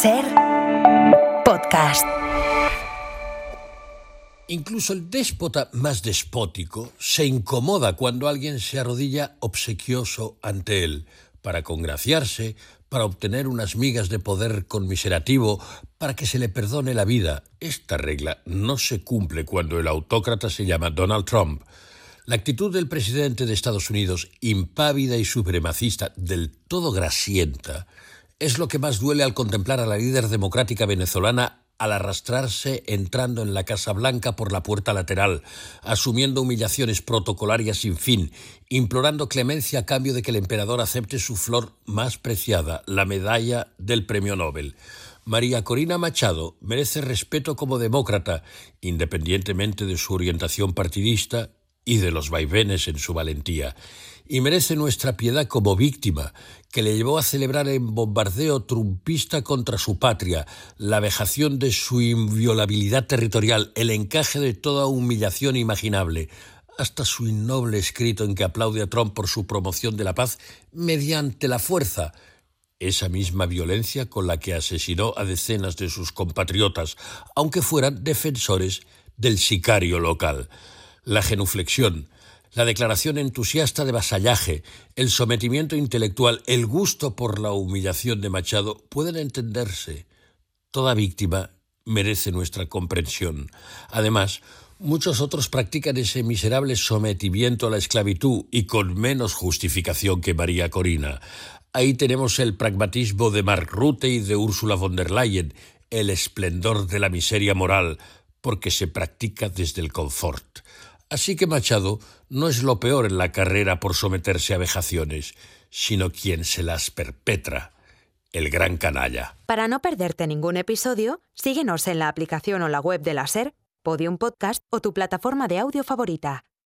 Ser podcast. Incluso el déspota más despótico se incomoda cuando alguien se arrodilla obsequioso ante él para congraciarse, para obtener unas migas de poder conmiserativo, para que se le perdone la vida. Esta regla no se cumple cuando el autócrata se llama Donald Trump. La actitud del presidente de Estados Unidos, impávida y supremacista, del todo grasienta, es lo que más duele al contemplar a la líder democrática venezolana al arrastrarse entrando en la Casa Blanca por la puerta lateral, asumiendo humillaciones protocolarias sin fin, implorando clemencia a cambio de que el emperador acepte su flor más preciada, la medalla del Premio Nobel. María Corina Machado merece respeto como demócrata, independientemente de su orientación partidista y de los vaivenes en su valentía. Y merece nuestra piedad como víctima, que le llevó a celebrar el bombardeo trumpista contra su patria, la vejación de su inviolabilidad territorial, el encaje de toda humillación imaginable, hasta su innoble escrito en que aplaude a Trump por su promoción de la paz mediante la fuerza, esa misma violencia con la que asesinó a decenas de sus compatriotas, aunque fueran defensores del sicario local. La genuflexión, la declaración entusiasta de vasallaje, el sometimiento intelectual, el gusto por la humillación de Machado pueden entenderse. Toda víctima merece nuestra comprensión. Además, muchos otros practican ese miserable sometimiento a la esclavitud y con menos justificación que María Corina. Ahí tenemos el pragmatismo de Mark Rutte y de Ursula von der Leyen, el esplendor de la miseria moral, porque se practica desde el confort. Así que Machado no es lo peor en la carrera por someterse a vejaciones, sino quien se las perpetra, el gran canalla. Para no perderte ningún episodio, síguenos en la aplicación o la web de la SER, Podium Podcast o tu plataforma de audio favorita.